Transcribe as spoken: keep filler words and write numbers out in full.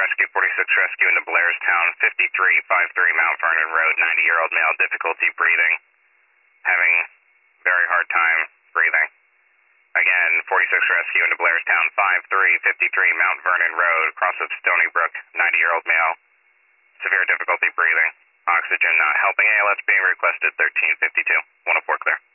Rescue, forty-six Rescue into Blairstown, fifty-three fifty-three Mount Vernon Road, ninety-year-old male, difficulty breathing, having very hard time breathing. Again, forty-six Rescue into Blairstown, fifty-three fifty-three Mount Vernon Road, cross of Stony Brook, ninety-year-old male, severe difficulty breathing, oxygen not helping, A L S being requested, thirteen fifty-two, one oh four clear.